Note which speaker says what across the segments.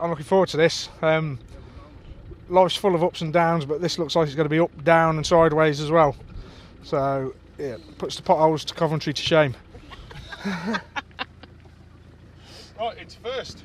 Speaker 1: I'm looking forward to this. Life's full of ups and downs, but this looks like it's going to be up, down and sideways as well. So, yeah, puts the potholes to Coventry to shame.
Speaker 2: Right, it's first.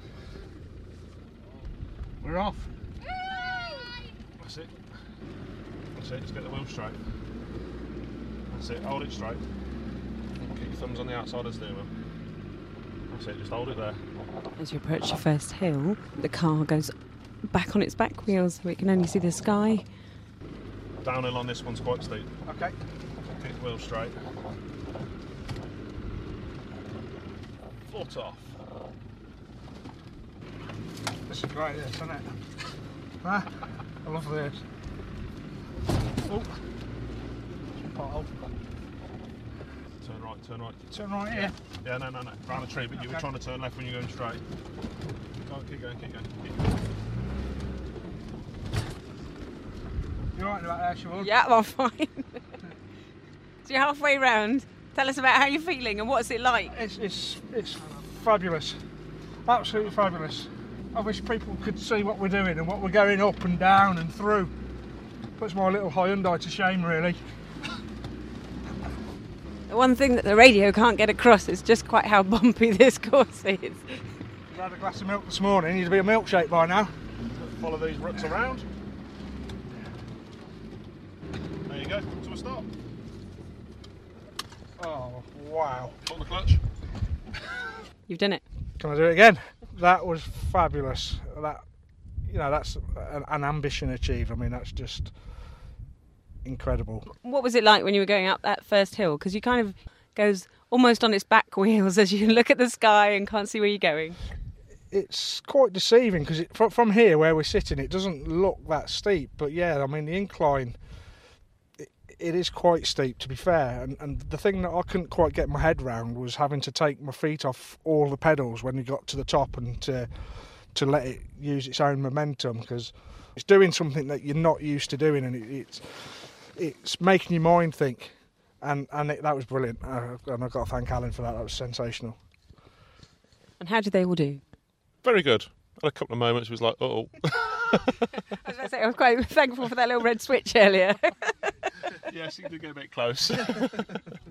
Speaker 2: We're off. That's it. That's it, just get the wheel straight. That's it, hold it straight. Keep your thumbs on the outside of the steering wheel. That's it, just hold it there.
Speaker 3: As you approach your first hill, the car goes back on its back wheels so it can only see the sky.
Speaker 2: Downhill on this one's quite steep.
Speaker 1: Okay.
Speaker 2: Keep the wheel straight. Foot off.
Speaker 1: This is great, this, isn't it? Huh? I love this. Oh, pothole.
Speaker 2: Turn right, turn right.
Speaker 1: Turn right here.
Speaker 2: Yeah, no. Round the tree, but you were trying to turn left when you're going straight. Oh, keep going.
Speaker 1: You alright about there, Siobhan?
Speaker 3: Yeah, I'm fine. So you're halfway round. Tell us about how you're feeling and what's it like?
Speaker 1: It's fabulous. Absolutely fabulous. I wish people could see what we're doing and what we're going up and down and through. Puts my little Hyundai to shame, really.
Speaker 3: The one thing that the radio can't get across is just quite how bumpy this course is.
Speaker 1: You had a glass of milk this morning, you'd be a milkshake by now.
Speaker 2: Follow these ruts around. There you go, come to a stop.
Speaker 1: Oh, wow.
Speaker 2: On the clutch.
Speaker 3: You've done it.
Speaker 1: Can I do it again? That was fabulous. That's an ambition achieved. I mean, that's just incredible.
Speaker 3: What was it like when you were going up that first hill? Because you kind of goes almost on its back wheels as you look at the sky and can't see where you're going.
Speaker 1: It's quite deceiving because from here where we're sitting, it doesn't look that steep. But yeah, I mean, the incline, it is quite steep, to be fair. And the thing that I couldn't quite get my head round was having to take my feet off all the pedals when you got to the top and to let it use its own momentum, because it's doing something that you're not used to doing, and it's making your mind think. And that was brilliant. And I've got to thank Alan for that. That was sensational.
Speaker 3: And how did they all do?
Speaker 2: Very good. Had a couple of moments, it was like, uh-oh.
Speaker 3: I was quite thankful for that little red switch earlier.
Speaker 2: Yes, you did get a bit close.